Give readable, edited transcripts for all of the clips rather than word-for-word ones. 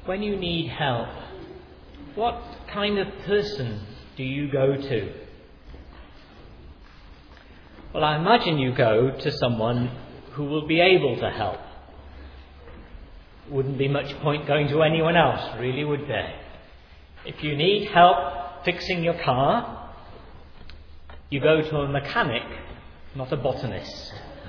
when you need help, what kind of person do you go to? Well, I imagine you go to someone who will be able to help. Wouldn't be much point going to anyone else, really, would there? If you need help fixing your car, you go to a mechanic, not a botanist.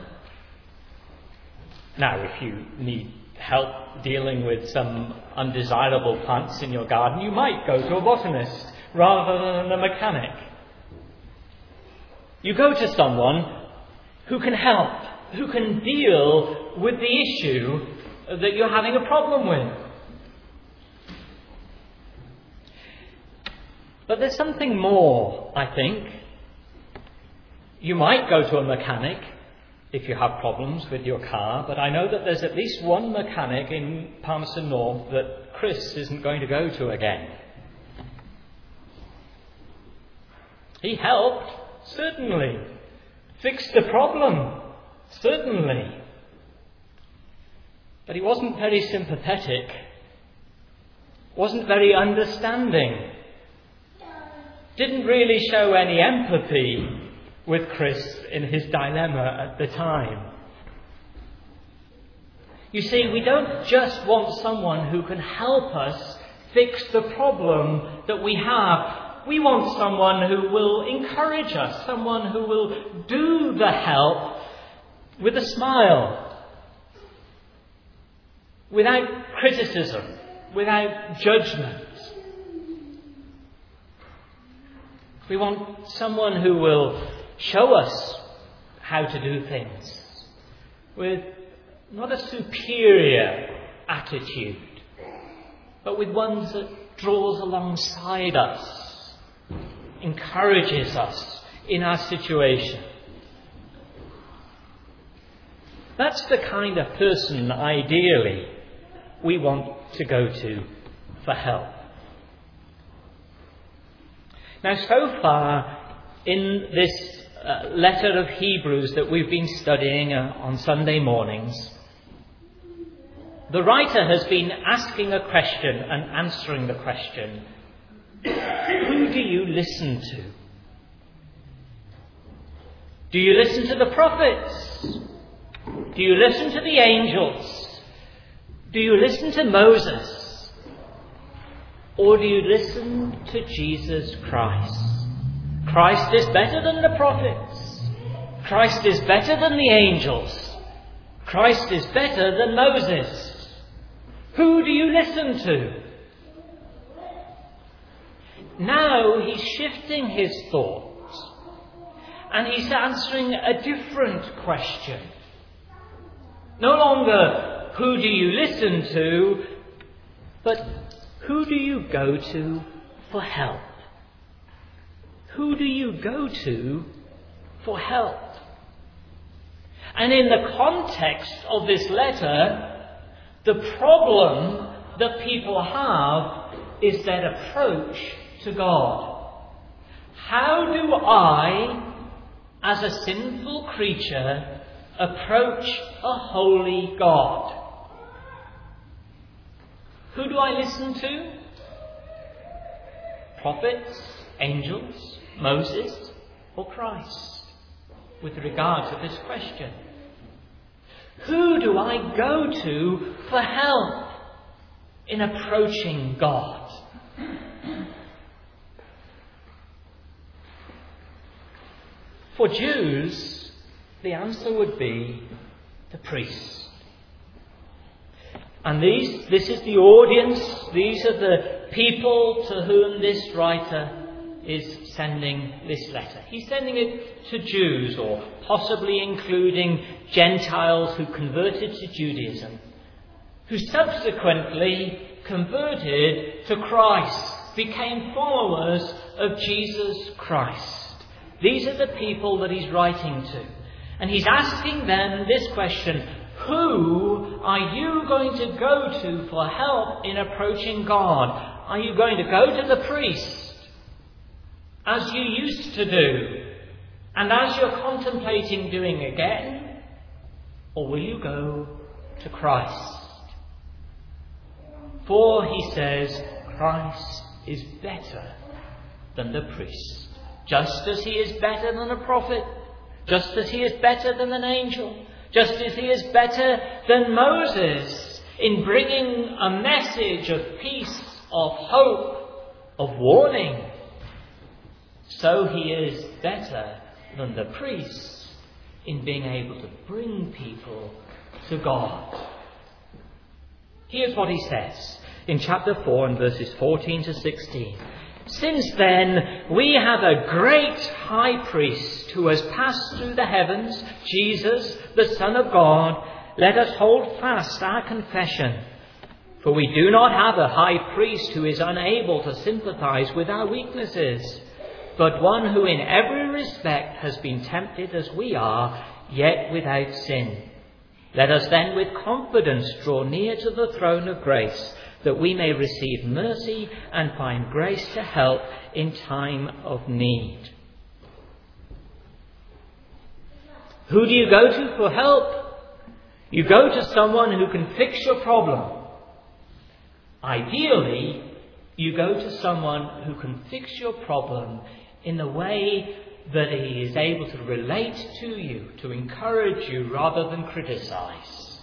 Now, if you need help dealing with some undesirable plants in your garden, you might go to a botanist rather than a mechanic. You go to someone who can help, who can deal with the issue that you're having a problem with. But there's something more, I think. You might go to a mechanic if you have problems with your car, but I know that there's at least one mechanic in Palmerston North that Chris isn't going to go to again. He helped, certainly. Fixed the problem, certainly. But he wasn't very sympathetic, wasn't very understanding, didn't really show any empathy with Chris in his dilemma at the time. You see, we don't just want someone who can help us fix the problem that we have. We want someone who will encourage us, someone who will do the help with a smile, without criticism, without judgment. We want someone who will show us how to do things with not a superior attitude, but with one that draws alongside us, encourages us in our situation. That's the kind of person, ideally, we want to go to for help. Now, so far in this letter of Hebrews that we've been studying on Sunday mornings, the writer has been asking a question and answering the question, who do you listen to? Do you listen to the prophets? Do you listen to the angels? Do you listen to Moses? Or do you listen to Jesus Christ? Christ is better than the prophets. Christ is better than the angels. Christ is better than Moses. Who do you listen to? Now he's shifting his thoughts and he's answering a different question. No longer who do you listen to, but who do you go to for help? Who do you go to for help? And in the context of this letter, the problem that people have is their approach to God. How do I, as a sinful creature, approach a holy God? Who do I listen to? Prophets, angels, Moses, or Christ? With regard to this question, who do I go to for help in approaching God? For Jews, the answer would be the priest. And this is the audience, these are the people to whom this writer is sending this letter. He's sending it to Jews, or possibly including Gentiles who converted to Judaism, who subsequently converted to Christ, became followers of Jesus Christ. These are the people that he's writing to. And he's asking them this question: who are you going to go to for help in approaching God? Are you going to go to the priest, as you used to do, and as you're contemplating doing again? Or will you go to Christ? For, he says, Christ is better than the priest, just as he is better than a prophet, just as he is better than an angel, just as he is better than Moses in bringing a message of peace, of hope, of warning. So he is better than the priest in being able to bring people to God. Here's what he says in chapter 4 and verses 14 to 16. Since then we have a great high priest who has passed through the heavens, Jesus, the Son of God, let us hold fast our confession. For we do not have a high priest who is unable to sympathize with our weaknesses, but one who in every respect has been tempted as we are, yet without sin. Let us then with confidence draw near to the throne of grace, that we may receive mercy and find grace to help in time of need. Who do you go to for help? You go to someone who can fix your problem. Ideally, you go to someone who can fix your problem in the way that he is able to relate to you, to encourage you rather than criticize.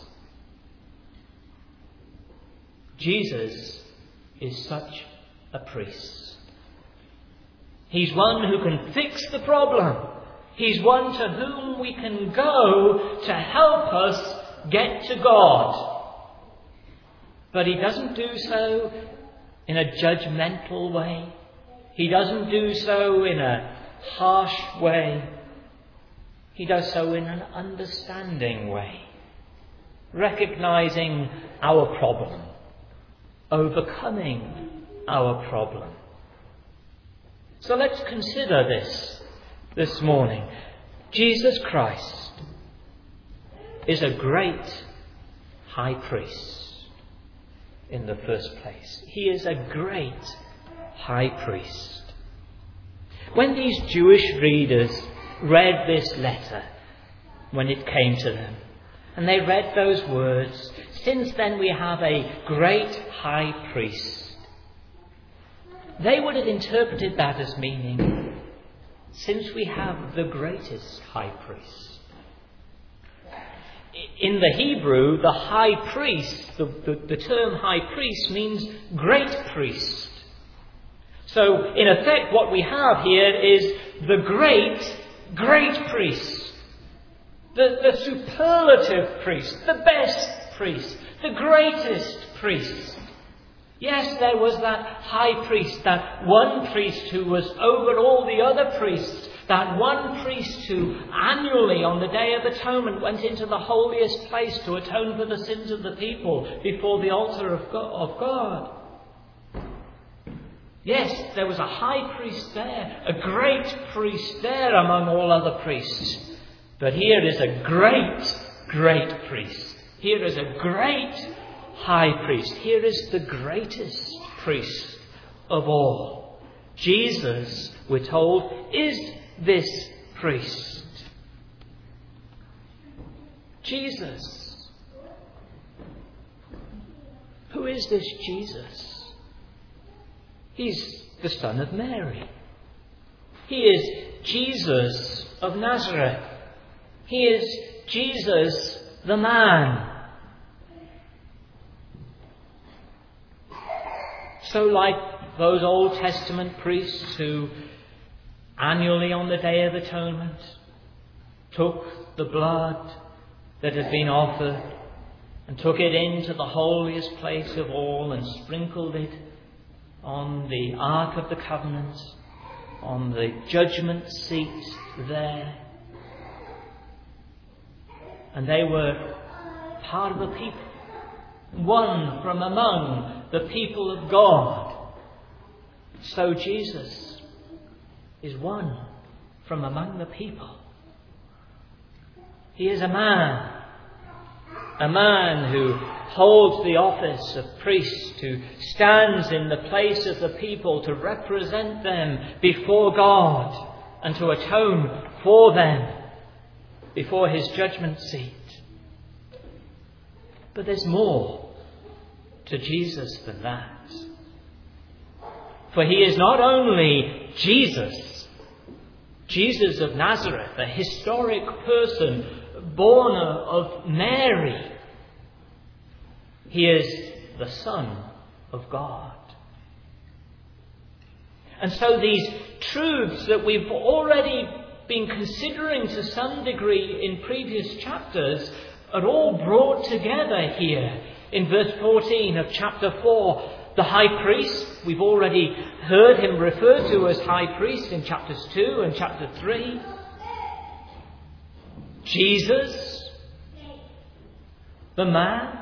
Jesus is such a priest. He's one who can fix the problem. He's one to whom we can go to help us get to God. But he doesn't do so in a judgmental way. He doesn't do so in a harsh way. He does so in an understanding way, recognizing our problem, overcoming our problem. So let's consider this morning. Jesus Christ is a great high priest in the first place. He is a great high priest. When these Jewish readers read this letter, when it came to them, and they read those words, since then we have a great high priest, they would have interpreted that as meaning, since we have the greatest high priest. In the Hebrew, the high priest, the term high priest means great priest. So, in effect, what we have here is the great priest. The superlative priest, the best priest, the greatest priest. Yes, there was that high priest, that one priest who was over all the other priests, that one priest who annually on the Day of Atonement went into the holiest place to atone for the sins of the people before the altar of God. Yes, there was a high priest there, a great priest there among all other priests. But here is a great priest. Here is a great high priest. Here is the greatest priest of all. Jesus, we're told, is this priest. Jesus. Who is this Jesus? He's the son of Mary. He is Jesus of Nazareth. He is Jesus the man. So like those Old Testament priests who annually on the Day of Atonement took the blood that had been offered and took it into the holiest place of all and sprinkled it on the Ark of the Covenant, on the judgment seat there. And they were part of the people, one from among the people of God. So Jesus is one from among the people. He is a man who holds the office of priest, who stands in the place of the people to represent them before God and to atone for them before his judgment seat. But there's more to Jesus than that. For he is not only Jesus of Nazareth, a historic person born of Mary. He is the Son of God. And so these truths that we've already been considering to some degree in previous chapters are all brought together here in verse 14 of chapter 4. The high priest, we've already heard him referred to as high priest in chapters 2 and chapter 3. Jesus, the man,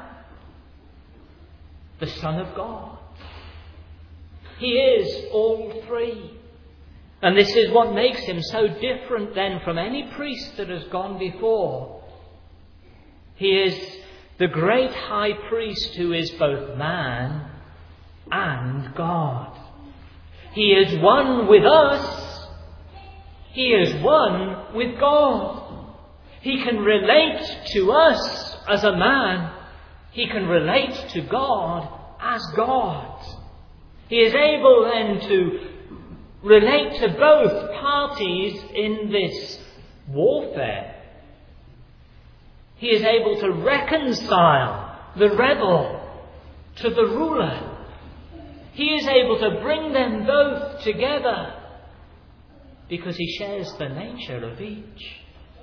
the Son of God. He is all three. And this is what makes him so different then from any priest that has gone before. He is the great high priest who is both man and God. He is one with us. He is one with God. He can relate to us as a man. He can relate to God as God. He is able then to relate to both parties in this warfare. He is able to reconcile the rebel to the ruler. He is able to bring them both together because he shares the nature of each.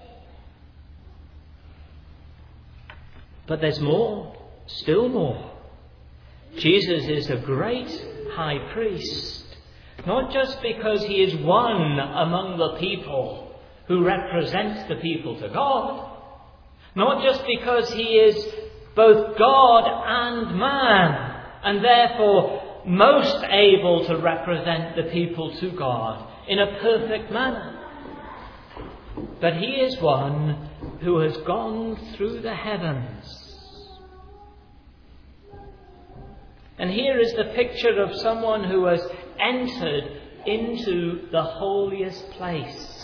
But there's more, still more. Jesus is a great high priest, not just because he is one among the people who represents the people to God, not just because he is both God and man, and therefore most able to represent the people to God in a perfect manner, but he is one who has gone through the heavens. And here is the picture of someone who has entered into the holiest place.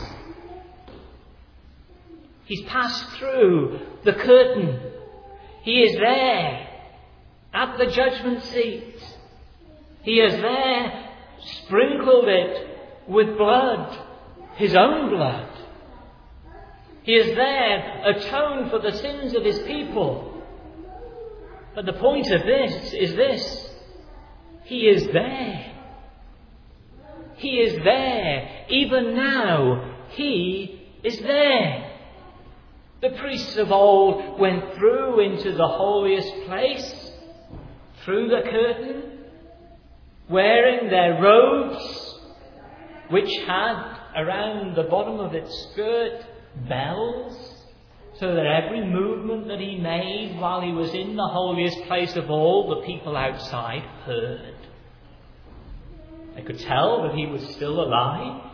He's passed through the curtain. He is there at the judgment seat. He has there sprinkled it with blood, his own blood. He is there atoned for the sins of his people. But the point of this is this: he is there. He is there. Even now, he is there. The priests of old went through into the holiest place, through the curtain, wearing their robes, which had around the bottom of its skirt bells, so that every movement that he made while he was in the holiest place of all, the people outside heard. They could tell that he was still alive.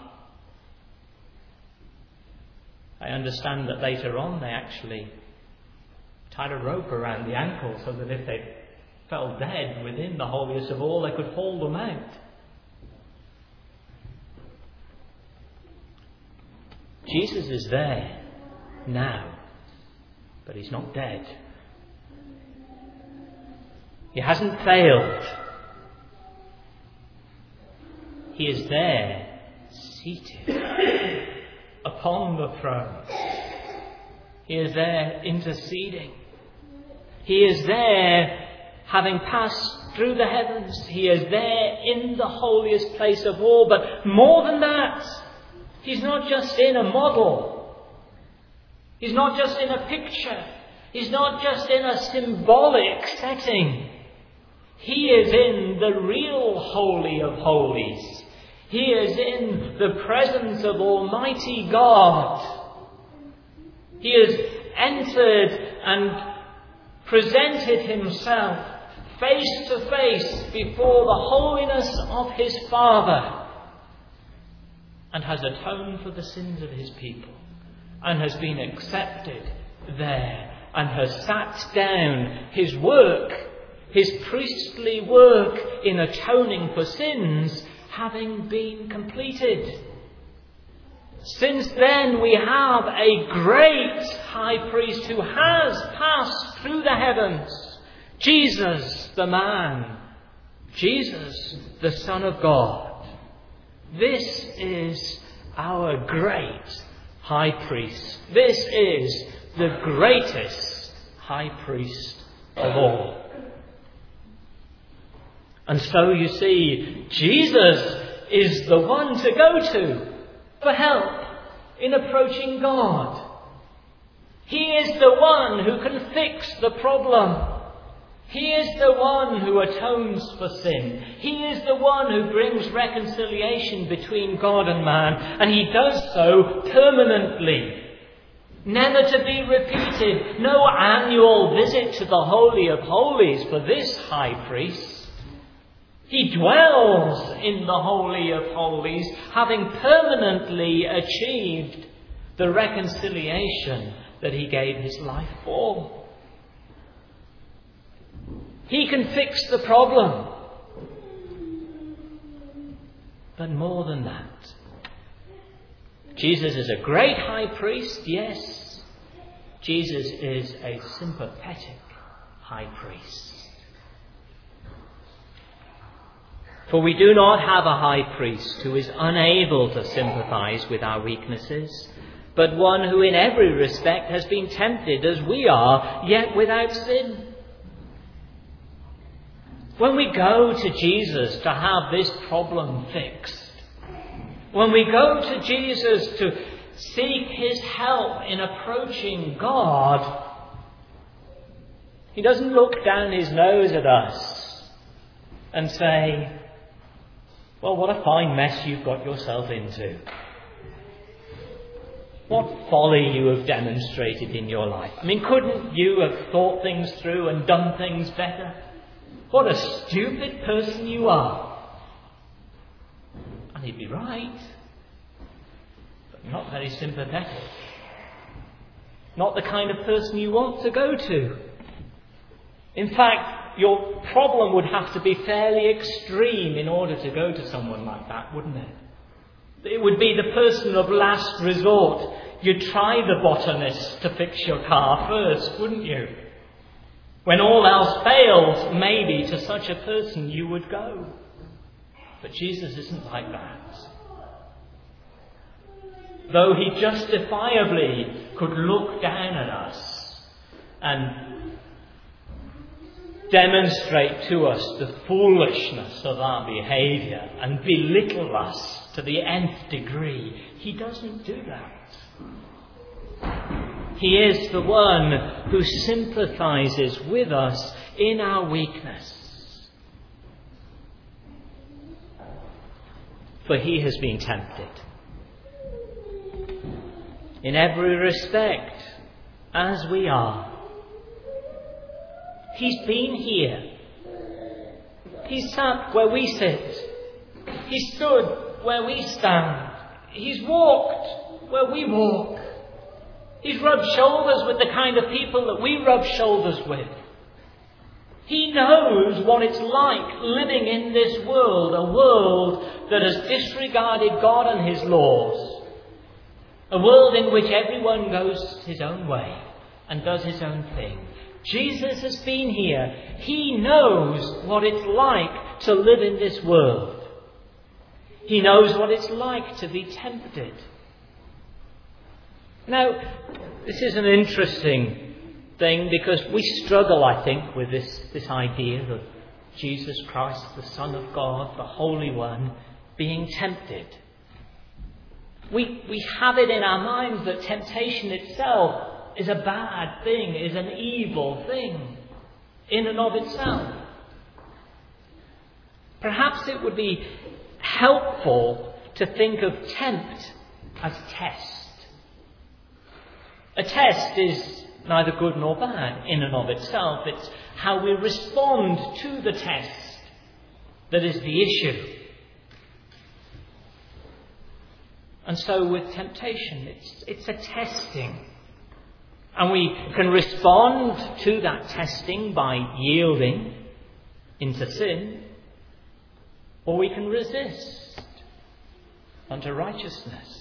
I understand that later on they actually tied a rope around the ankle so that if they fell dead within the holiest of all, they could haul them out. Jesus is there now, but he's not dead. He hasn't failed. He is there, seated upon the throne. He is there interceding. He is there having passed through the heavens. He is there in the holiest place of all. But more than that, he's not just in a model. He's not just in a picture. He's not just in a symbolic setting. He is in the real Holy of Holies. He is in the presence of Almighty God. He has entered and presented himself face to face before the holiness of his Father, and has atoned for the sins of his people, and has been accepted there, and has sat down. His work, his priestly work in atoning for sins, having been completed. Since then we have a great high priest who has passed through the heavens, Jesus the man, Jesus the Son of God. This is our great high priest. This is the greatest high priest of all. And so you see, Jesus is the one to go to for help in approaching God. He is the one who can fix the problem. He is the one who atones for sin. He is the one who brings reconciliation between God and man. And he does so permanently, never to be repeated. No annual visit to the Holy of Holies for this high priest. He dwells in the Holy of Holies, having permanently achieved the reconciliation that he gave his life for. He can fix the problem. But more than that, Jesus is a great high priest, yes. Jesus is a sympathetic high priest. For we do not have a high priest who is unable to sympathize with our weaknesses, but one who in every respect has been tempted as we are, yet without sin. When we go to Jesus to have this problem fixed, when we go to Jesus to seek his help in approaching God, he doesn't look down his nose at us and say, well, what a fine mess you've got yourself into. What folly you have demonstrated in your life. I mean, couldn't you have thought things through and done things better? What a stupid person you are. And he'd be right, but not very sympathetic. Not the kind of person you want to go to. In fact, your problem would have to be fairly extreme in order to go to someone like that, wouldn't it? It would be the person of last resort. You'd try the botanist to fix your car first, wouldn't you? When all else fails, maybe to such a person you would go. But Jesus isn't like that. Though he justifiably could look down at us and demonstrate to us the foolishness of our behaviour and belittle us to the nth degree, he doesn't do that. He is the one who sympathises with us in our weakness. For he has been tempted in every respect as we are. He's been here. He's sat where we sit. He stood where we stand. He's walked where we walk. He's rubbed shoulders with the kind of people that we rub shoulders with. He knows what it's like living in this world, a world that has disregarded God and his laws. A world in which everyone goes his own way and does his own thing. Jesus has been here. He knows what it's like to live in this world. He knows what it's like to be tempted. Now, this is an interesting thing because we struggle, I think, with this idea of Jesus Christ, the Son of God, the Holy One, being tempted. We have it in our minds that temptation itself is a bad thing, is an evil thing in and of itself. Perhaps it would be helpful to think of tempt as test. A test is neither good nor bad in and of itself. It's how we respond to the test that is the issue. And so with temptation, it's a testing. And we can respond to that testing by yielding into sin, or we can resist unto righteousness.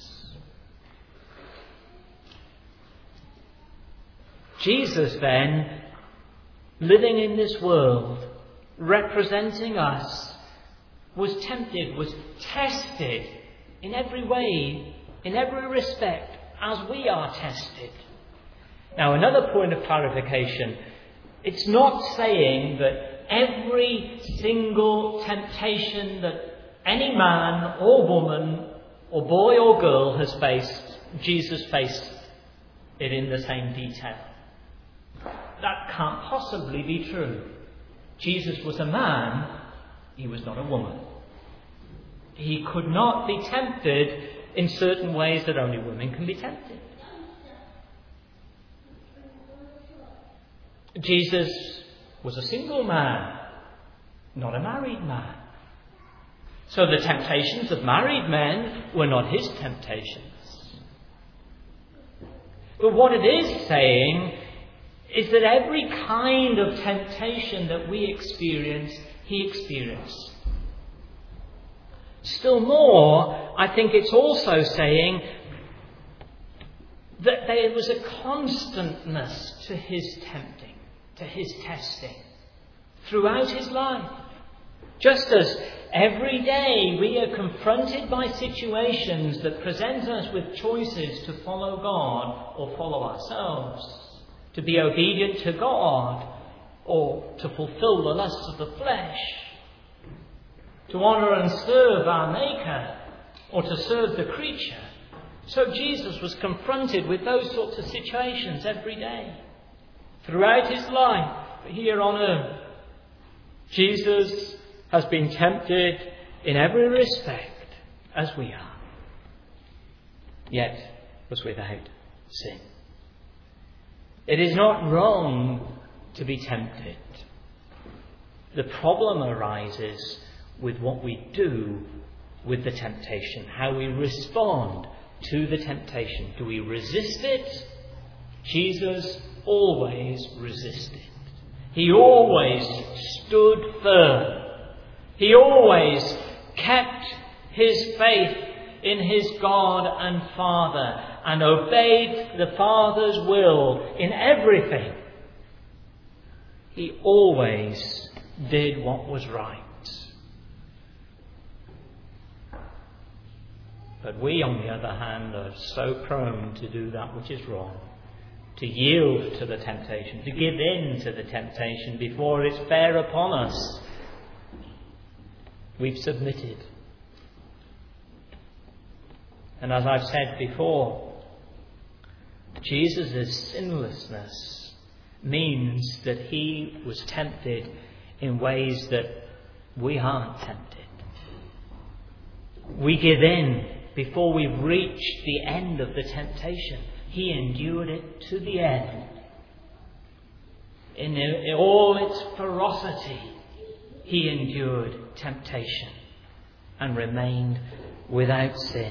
Jesus then living in this world, representing us, was tempted, was tested in every way, in every respect, as we are tested. Now, another point of clarification, it's not saying that every single temptation that any man or woman or boy or girl has faced, Jesus faced it in the same detail. That can't possibly be true. Jesus was a man, he was not a woman. He could not be tempted in certain ways that only women can be tempted. Jesus was a single man, not a married man. So the temptations of married men were not his temptations. But what it is saying is that every kind of temptation that we experience, he experienced. Still more, I think it's also saying that there was a constantness to his tempting, to his testing, throughout his life. Just as every day we are confronted by situations that present us with choices to follow God or follow ourselves, to be obedient to God or to fulfill the lusts of the flesh, to honour and serve our Maker or to serve the creature. So Jesus was confronted with those sorts of situations every day, throughout his life here on earth. Jesus has been tempted in every respect as we are, yet was without sin. It is not wrong to be tempted. The problem arises with what we do with the temptation, how we respond to the temptation. Do we resist it? Jesus always resisted. He always stood firm. He always kept his faith in his God and Father and obeyed the Father's will in everything. He always did what was right. But we, on the other hand, are so prone to do that which is wrong, to yield to the temptation, to give in to the temptation before it's fair upon us. We've submitted. And as I've said before, Jesus' sinlessness means that he was tempted in ways that we aren't tempted. We give in before we've reached the end of the temptation. He endured it to the end. In all its ferocity, he endured temptation and remained without sin.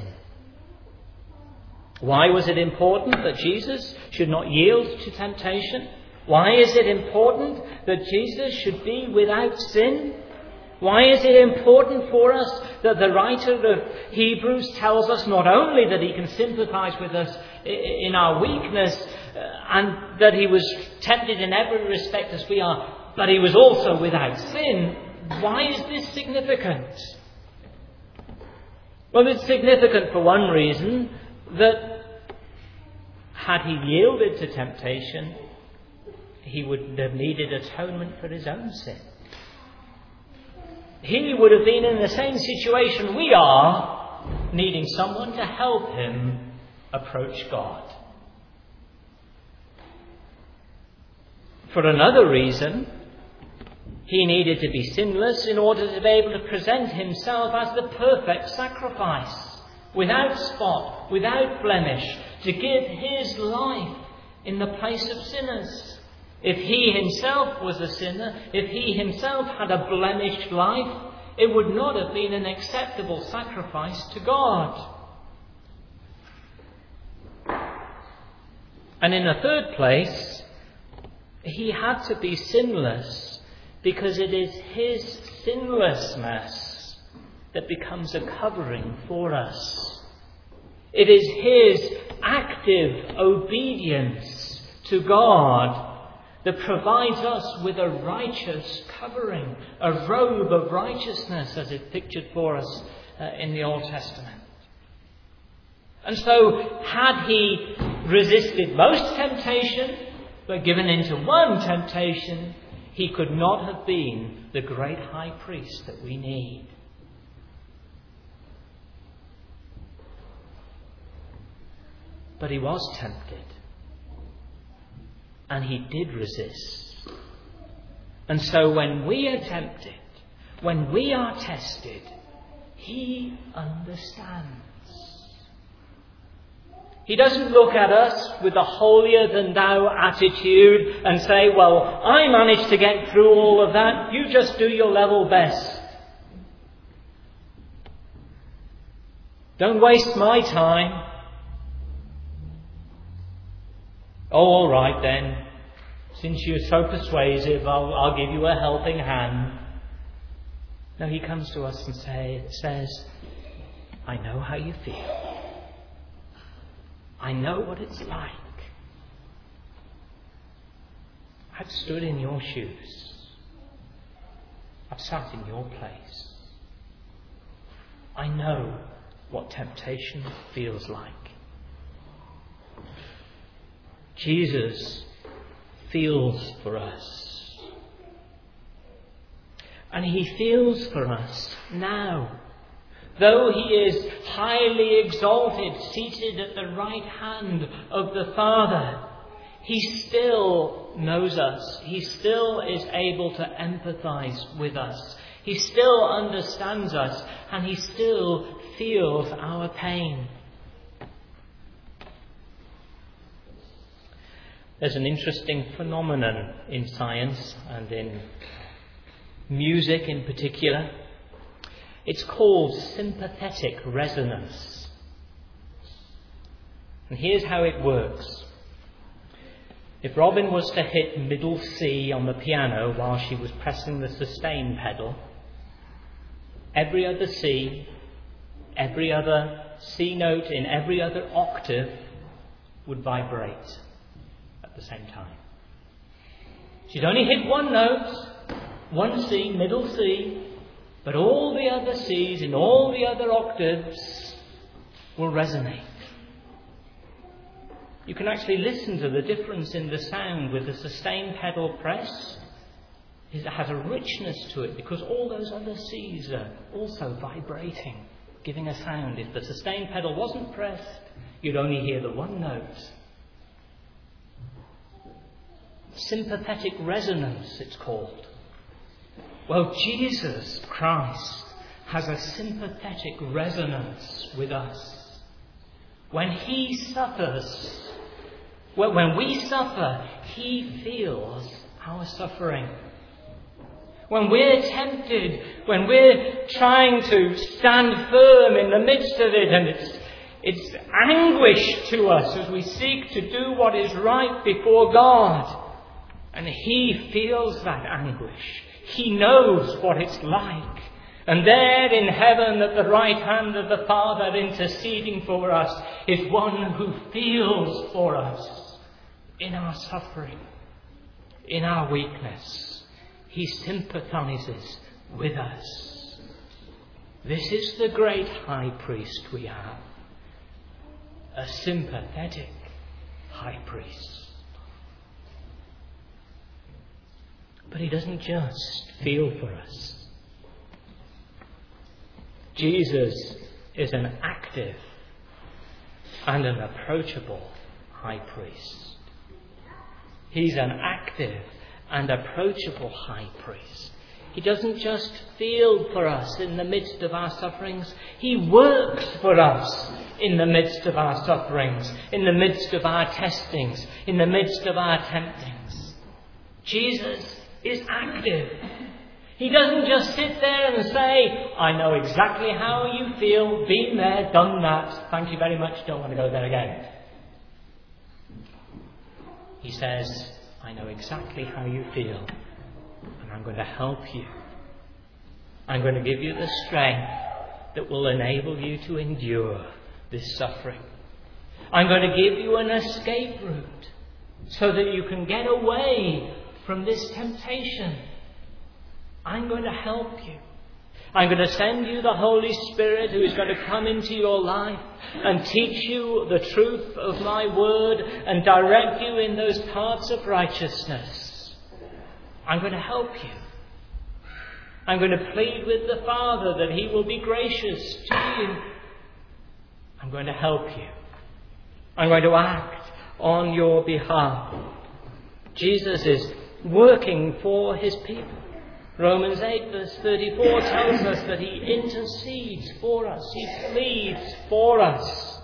Why was it important that Jesus should not yield to temptation? Why is it important that Jesus should be without sin? Why is it important for us that the writer of Hebrews tells us not only that he can sympathize with us in our weakness and that he was tempted in every respect as we are, but he was also without sin? Why is this significant? Well, it's significant for one reason, that had he yielded to temptation, he would have needed atonement for his own sin. He would have been in the same situation we are, needing someone to help him approach God. For another reason, he needed to be sinless in order to be able to present himself as the perfect sacrifice, without spot, without blemish, to give his life in the place of sinners. If he himself was a sinner, if he himself had a blemished life, it would not have been an acceptable sacrifice to God. And in the third place, he had to be sinless because it is his sinlessness that becomes a covering for us. It is his active obedience to God that provides us with a righteous covering, a robe of righteousness, as it's pictured for us in the Old Testament. And so, had he resisted most temptation, but given in to one temptation, he could not have been the great high priest that we need. But he was tempted. And he did resist. And so when we are tempted, when we are tested, he understands. He doesn't look at us with a holier-than-thou attitude and say, well, I managed to get through all of that, you just do your level best. Don't waste my time. Oh, all right then. Since you're so persuasive, I'll give you a helping hand. No, he comes to us and says, I know how you feel. I know what it's like. I've stood in your shoes. I've sat in your place. I know what temptation feels like. Jesus feels for us. And he feels for us now. Though he is highly exalted, seated at the right hand of the Father, he still knows us. He still is able to empathize with us. He still understands us, and he still feels our pain. There's an interesting phenomenon in science and in music in particular. It's called sympathetic resonance. And here's how it works. If Robin was to hit middle C on the piano while she was pressing the sustain pedal, every other C, every other C note in every other octave would vibrate at the same time. She'd only hit one note, one C, middle C, but all the other C's in all the other octaves will resonate. You can actually listen to the difference in the sound with the sustain pedal press. It has a richness to it because all those other C's are also vibrating, giving a sound. If the sustain pedal wasn't pressed, you'd only hear the one note. Sympathetic resonance, it's called. Well, Jesus Christ has a sympathetic resonance with us. When he suffers, when we suffer, he feels our suffering. When we're tempted, when we're trying to stand firm in the midst of it, and it's anguish to us as we seek to do what is right before God. And he feels that anguish. He knows what it's like. And there in heaven at the right hand of the Father interceding for us is one who feels for us in our suffering, in our weakness. He sympathizes with us. This is the great high priest we have. A sympathetic high priest. But he doesn't just feel for us. Jesus is an active and an approachable high priest. He's an active and approachable high priest. He doesn't just feel for us in the midst of our sufferings. He works for us in the midst of our sufferings, in the midst of our testings, in the midst of our temptings. Jesus is active. He doesn't just sit there and say, I know exactly how you feel, been there, done that, thank you very much, don't want to go there again. He says, I know exactly how you feel, and I'm going to help you. I'm going to give you the strength that will enable you to endure this suffering. I'm going to give you an escape route so that you can get away from this temptation. I'm going to help you. I'm going to send you the Holy Spirit who is going to come into your life and teach you the truth of my word and direct you in those paths of righteousness. I'm going to help you. I'm going to plead with the Father that he will be gracious to you. I'm going to help you. I'm going to act on your behalf. Jesus is working for his people. Romans 8 verse 34 tells us that he intercedes for us. He pleads for us.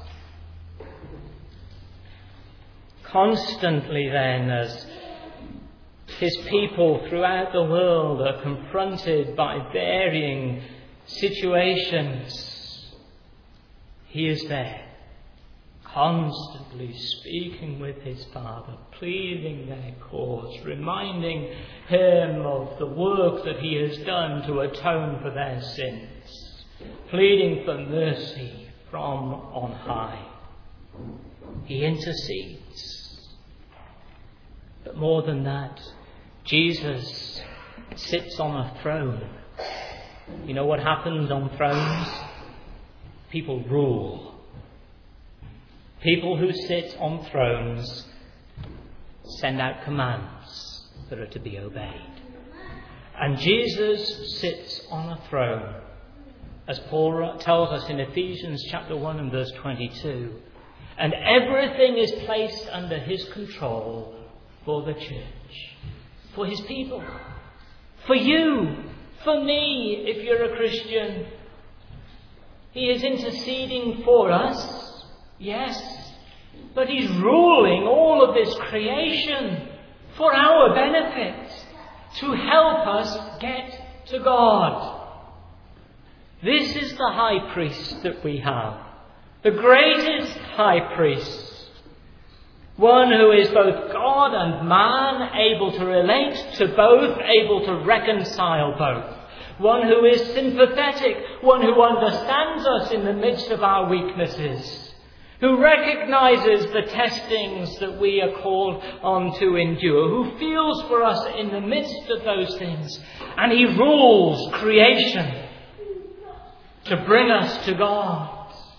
Constantly then, as his people throughout the world are confronted by varying situations, he is there, constantly speaking with his Father, pleading their cause, reminding him of the work that he has done to atone for their sins, pleading for mercy from on high. He intercedes. But more than that, Jesus sits on a throne. You know what happens on thrones? People rule. People who sit on thrones send out commands that are to be obeyed. And Jesus sits on a throne, as Paul tells us in Ephesians chapter 1 and verse 22. And everything is placed under his control for the church, for his people, for you, for me, if you're a Christian. He is interceding for us, yes, but he's ruling all of this creation for our benefit, to help us get to God. This is the high priest that we have, the greatest high priest. One who is both God and man, able to relate to both, able to reconcile both. One who is sympathetic, one who understands us in the midst of our weaknesses, who recognizes the testings that we are called on to endure, who feels for us in the midst of those things. And he rules creation to bring us to God,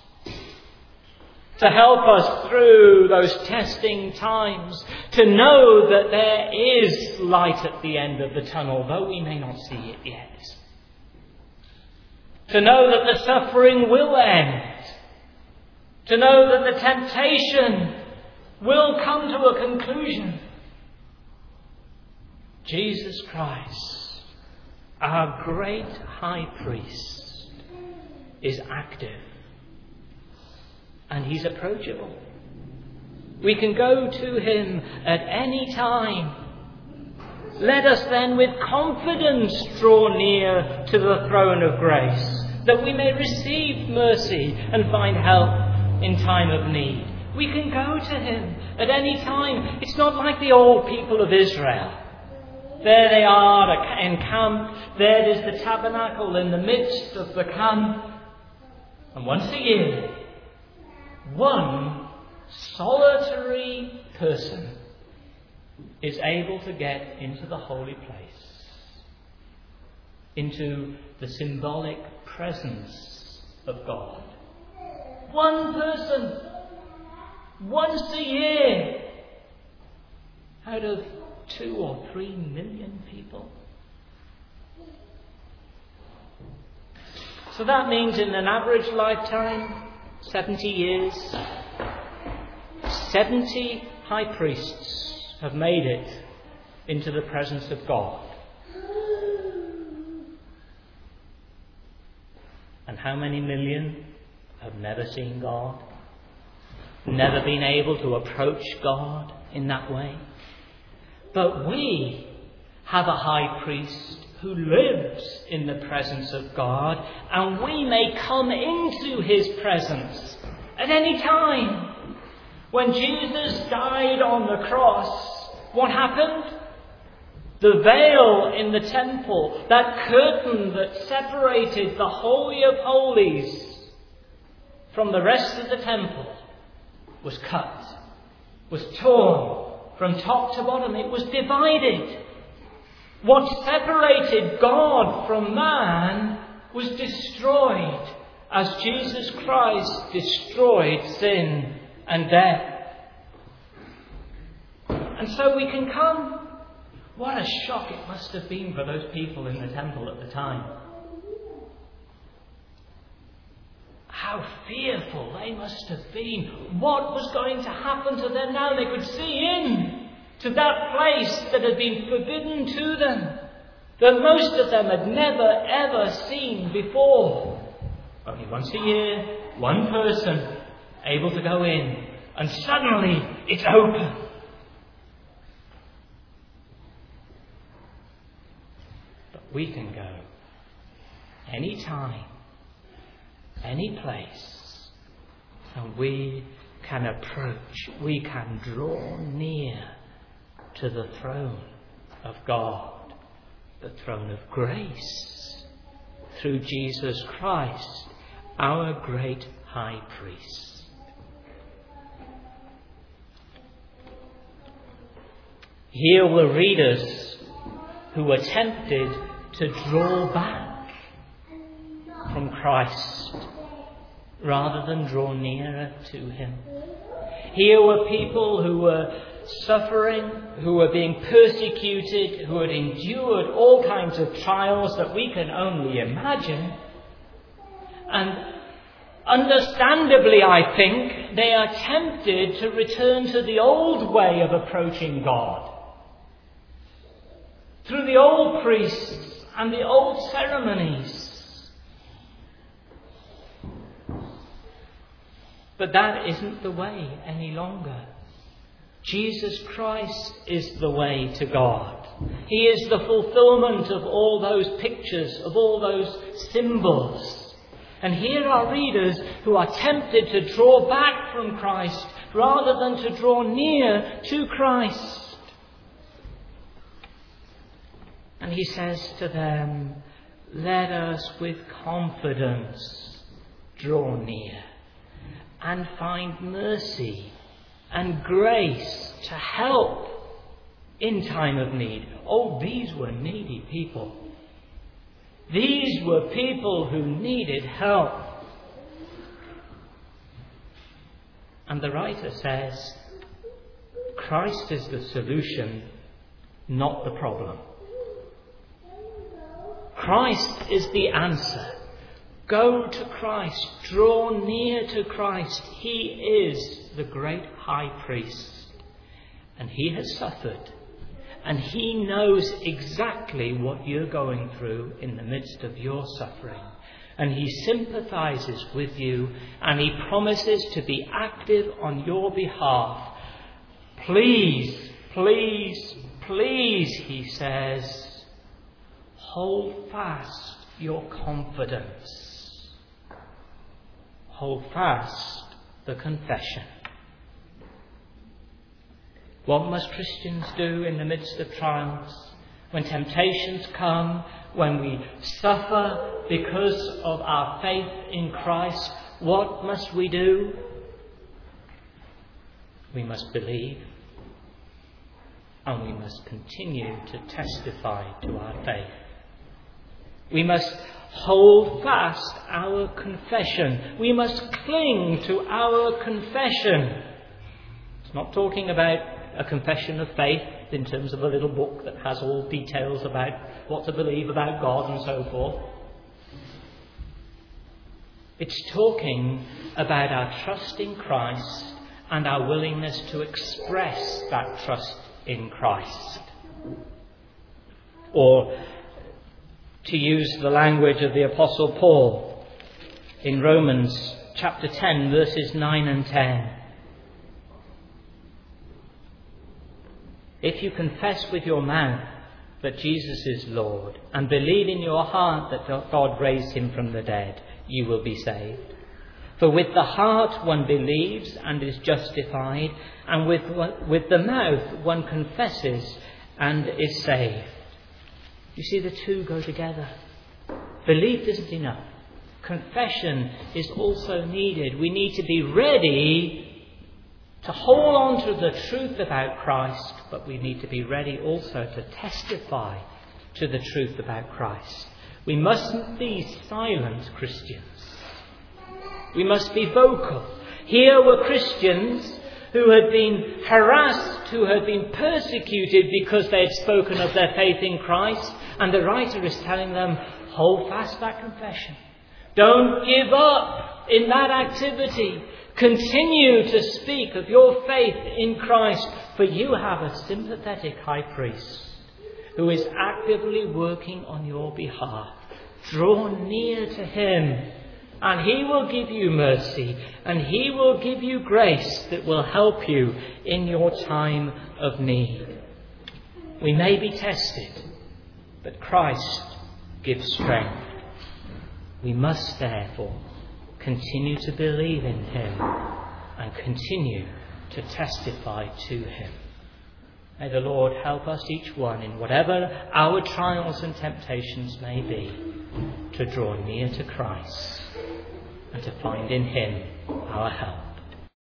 to help us through those testing times, to know that there is light at the end of the tunnel, though we may not see it yet. To know that the suffering will end. To know that the temptation will come to a conclusion. Jesus Christ, our great high priest, is active. And he's approachable. We can go to him at any time. Let us then with confidence draw near to the throne of grace, that we may receive mercy and find help in time of need. We can go to him at any time. It's not like the old people of Israel. There they are encamped. There is the tabernacle in the midst of the camp. And once a year, one solitary person is able to get into the holy place, into the symbolic presence of God. One person, once a year, out of 2 or 3 million people. So that means in an average lifetime, 70 years, 70 high priests have made it into the presence of God. And how many million have never seen God? Never been able to approach God in that way? But we have a high priest who lives in the presence of God, and we may come into his presence at any time. When Jesus died on the cross, what happened? The veil in the temple, that curtain that separated the Holy of Holies from the rest of the temple, was cut, was torn, from top to bottom. It was divided. What separated God from man was destroyed as Jesus Christ destroyed sin and death. And so we can come. What a shock it must have been for those people in the temple at the time. How fearful they must have been. What was going to happen to them now? They could see in to that place that had been forbidden to them, that most of them had never ever seen before. Only once a year, one person able to go in, and suddenly it's open. But we can go any time, any place, and we can approach, we can draw near to the throne of God, the throne of grace, through Jesus Christ, our great high priest. Here were readers who were tempted to draw back from Christ rather than draw nearer to him. Here were people who were suffering, who were being persecuted, who had endured all kinds of trials that we can only imagine. And understandably, I think, they are tempted to return to the old way of approaching God, through the old priests and the old ceremonies. But that isn't the way any longer. Jesus Christ is the way to God. He is the fulfillment of all those pictures, of all those symbols. And here are readers who are tempted to draw back from Christ rather than to draw near to Christ. And he says to them, let us with confidence draw near and find mercy and grace to help in time of need. Oh, these were needy people. These were people who needed help. And the writer says, Christ is the solution, not the problem. Christ is the answer. Go to Christ. Draw near to Christ. He is the great high priest. And he has suffered. And he knows exactly what you're going through in the midst of your suffering. And he sympathizes with you. And he promises to be active on your behalf. Please, please, please, he says, hold fast your confidence. Hold fast the confession. What must Christians do in the midst of trials? When temptations come, when we suffer because of our faith in Christ, what must we do? We must believe, and we must continue to testify to our faith. We must hold fast our confession. We must cling to our confession. It's not talking about a confession of faith in terms of a little book that has all details about what to believe about God and so forth. It's talking about our trust in Christ and our willingness to express that trust in Christ. Or, to use the language of the Apostle Paul in Romans chapter 10, verses 9 and 10. If you confess with your mouth that Jesus is Lord and believe in your heart that God raised him from the dead, you will be saved. For with the heart one believes and is justified, and with the mouth one confesses and is saved. You see, the two go together. Belief isn't enough. Confession is also needed. We need to be ready to hold on to the truth about Christ, but we need to be ready also to testify to the truth about Christ. We mustn't be silent Christians. We must be vocal. Here were Christians who had been harassed, who had been persecuted because they had spoken of their faith in Christ, and the writer is telling them, hold fast that confession. Don't give up in that activity. Continue to speak of your faith in Christ, for you have a sympathetic high priest who is actively working on your behalf. Draw near to him, and he will give you mercy, and he will give you grace that will help you in your time of need. We may be tested, but Christ gives strength. We must therefore continue to believe in him and continue to testify to him. May the Lord help us each one in whatever our trials and temptations may be, to draw near to Christ and to find in him our help.